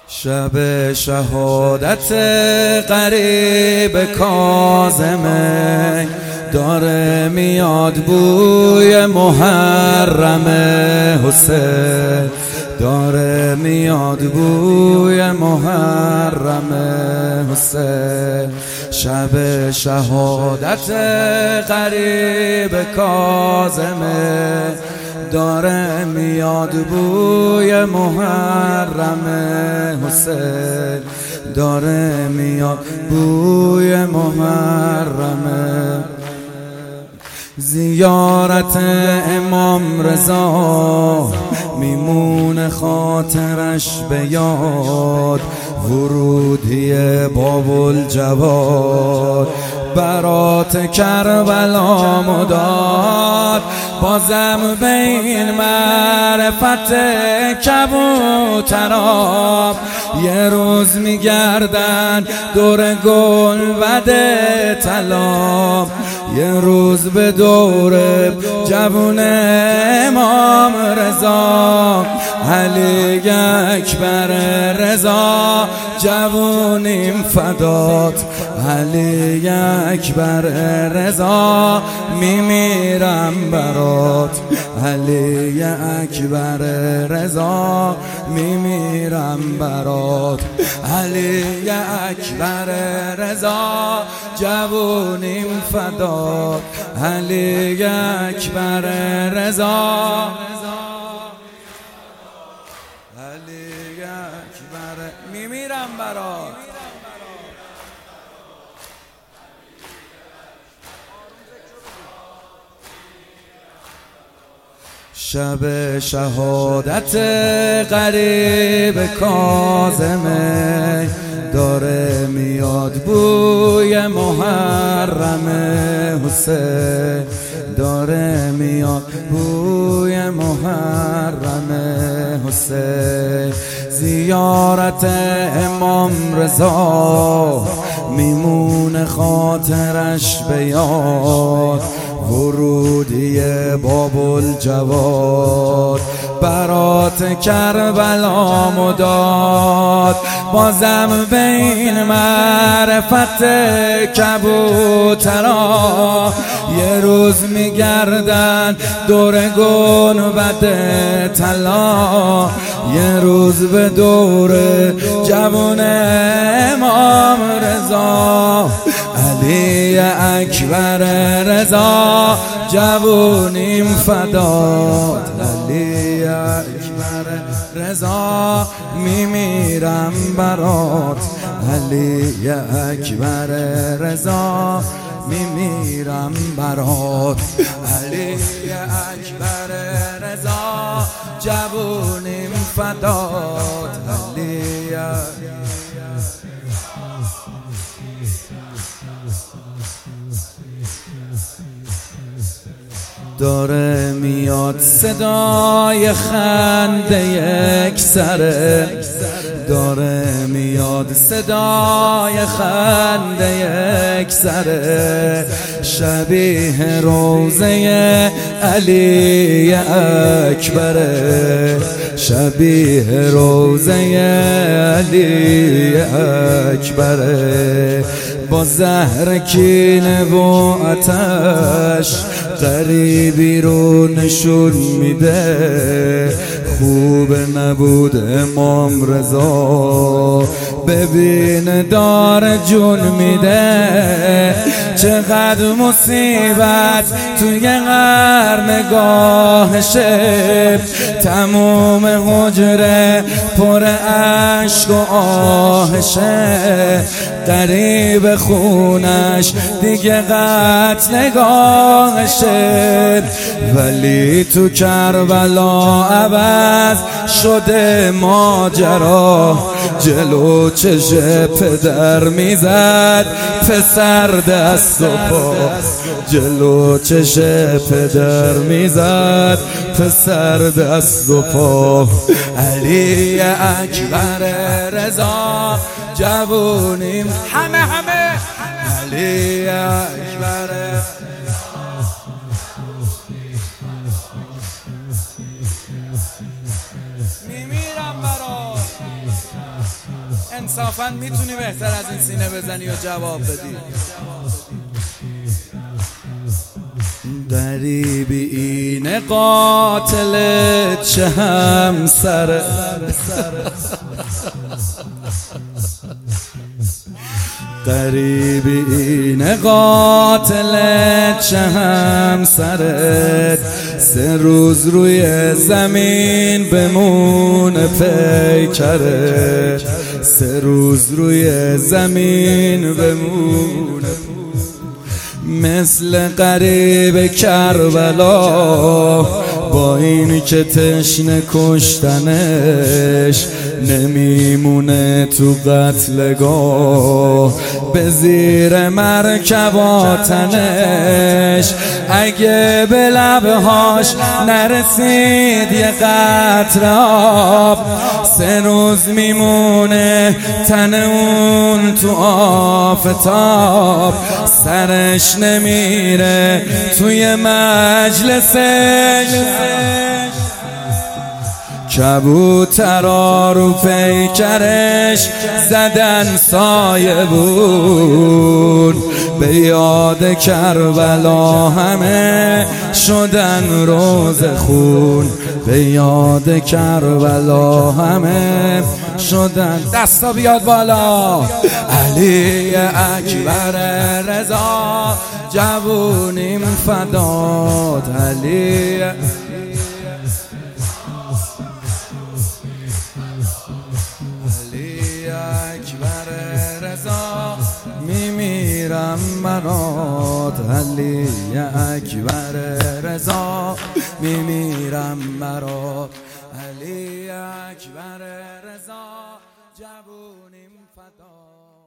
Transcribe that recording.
شب شهادت قریب کاظمه داره میاد بوی محرم حسین، داره میاد بوی محرم حسین. شب شهادت قریب کاظمه داره میاد بوی محرم حسین، داره میاد بوی محرم. زیارت امام رضا میمونه خاطرش به یاد، ورودی باب الجواد برات کربلا مداد. بازم بین معرفت کبوترا یه روز میگردن دور گلبد طلا، یه روز به دور جوون امام رضا، علی اکبر رضا جوونیم فدات، علی اکبر رضا میمیرم برات، علی اکبر رضا میمیرم برات، علی اکبر رضا جوونیم فدات، علی اکبر رضا، علی اکبر میمیرم برات. شب شهادت قریب کاظمه داره میاد بوی محرم حسین، داره میاد بوی محرم حسین. زیارت امام رضا میمونه خاطرش به یاد، ورودی باب الجواد برات کربلا مداد. بازم بین معرفت کبوترا یه روز میگردن دور گنبد طلا، یه روز به دور جوون امام رضا، علی اکبر رضا جوونیم فدات، علی اکبر رضا میمیرم برات، علی اکبر رضا میمیرم برات، علی اکبر رضا جوونیم فدات، علی داره میاد صدای خنده یک سره، داره میاد صدای خنده یک سره، شبیه روزه علی اکبره، شبیه روزه علی اکبره. با زهر کینه و آتش غریبی رو نشون میده، خوب نبود امام رضا ببین دار جون میده. چقدر مصیبت توی قرنگاهشه، تموم حجره پر عشق و آهشه، قریب خونش دیگه قط نگاهشه. ولی تو کربلا عوض شده ماجرا، جلو چش پدر میزد پسر دست و پا، جلو چش پدر میزد پسر دست و پا، علی اکبر رضا جوونیم همه علی اکبر میمیرم برات. انصافا میتونی بهتر از این سینه بزنی و جواب بدی. غریبی این قاتل چه همسره، غریبی این قاتل چه همسرت، 3 روز روی زمین بمونه پیکرت، 3 روز روی زمین بمونه، مثل غریب کربلا با این که تشنه کشتنش، نمیمونه تو قتلگاه به زیر مرکباتنش. اگه به لبهاش نرسید یه قطره آب، 3 روز میمونه تن اون تو آفتاب، سرش نمیره توی مجلسش. کبوترا رو پیکرش زدن سایه بود، به یاد کربلا همه شدن روز خون، به یاد کربلا همه شدن. دستا بیاد بالا. علی اکبر رضا جوونیم فدات، علی اکبر رضا میمیرم برات، علی اکبر رضا میمیرم برات، علی اکبر رضا جوونیم فدات.